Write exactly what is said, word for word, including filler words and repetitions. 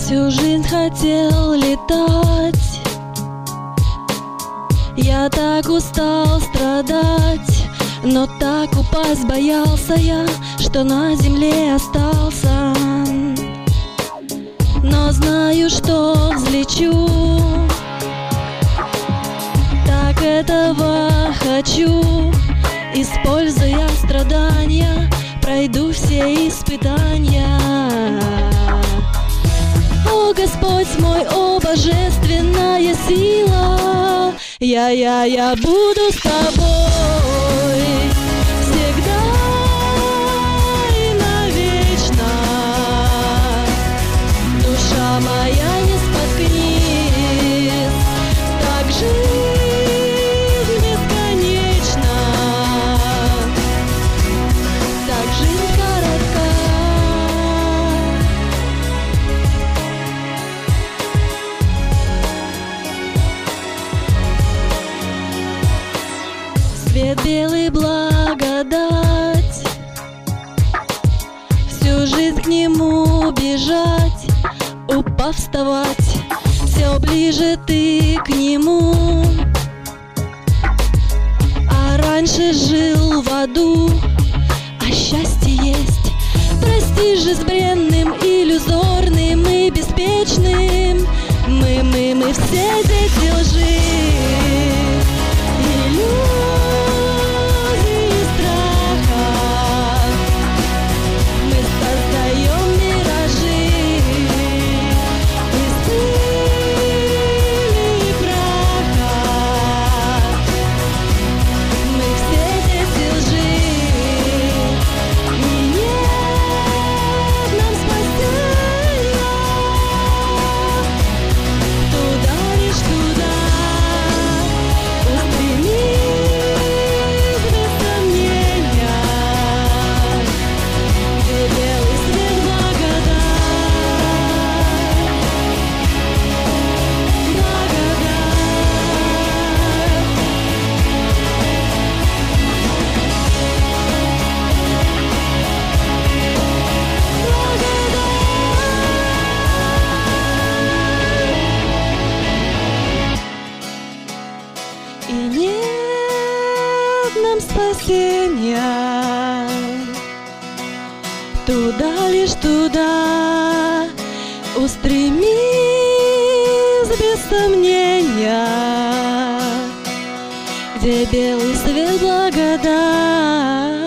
Всю жизнь хотел летать, я так устал страдать, но так упасть боялся я, что на земле остался. Но знаю, что взлечу, так этого хочу. Используя страдания, пройду все испытания. О, Господь мой, о, божественная сила, я, я, я буду с тобой всегда и навечно. Душа моя, не споткнись, так жизнь бесконечна, так жизнь коротка. Свет белый, благодать, всю жизнь к нему бежать, упав, вставать, все ближе ты к нему. А раньше жил в аду, а счастье есть. Прости же с бренным, иллюзорным и беспечным. Мы, мы, мы все дети лжи, иллюзии страха. Мы создаем миражи из пыли и праха. Мы все дети лжи, и нет нам спасения. Туда лишь туда устремись без сомнения, где белый свет, благодать, благодать. И нет нам спасения, туда лишь туда устремись без сомнения, где белый свет, благодать.